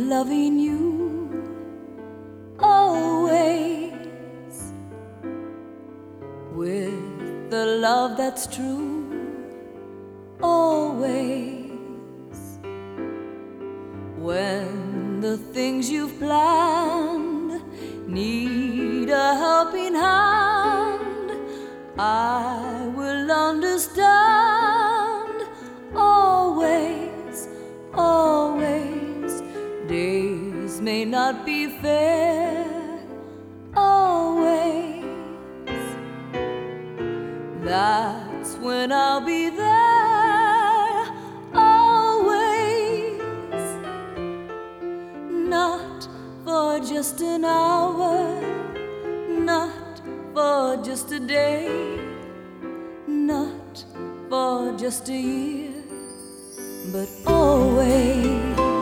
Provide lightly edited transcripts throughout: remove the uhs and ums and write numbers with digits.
loving you always, with the love that's true always. When the things you've planned need a helping hand, I will understand always, always. Days may not be fair always. That's when I'll be there always. Not for just an hour, not for just a day, not for just a year, but always.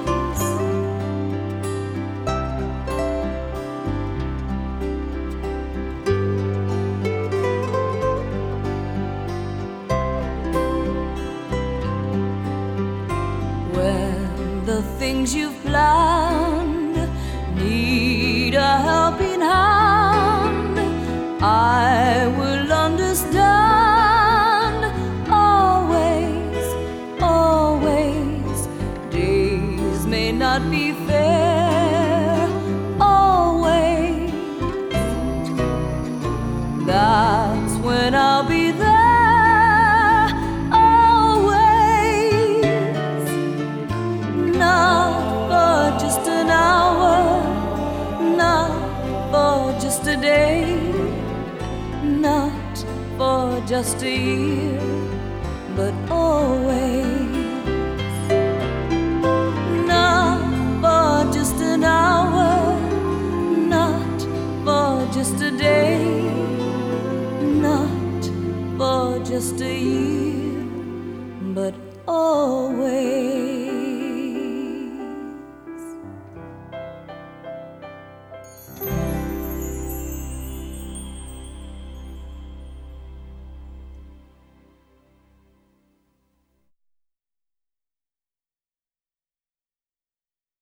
When the things you've planned need a helping hand, I will understand always, always. Days may not be fair always. That's when I'll be there always. Not for just an hour, not for just a day, not for just a year, but always. Not for just an hour, not for just a day, not for just a year, but always.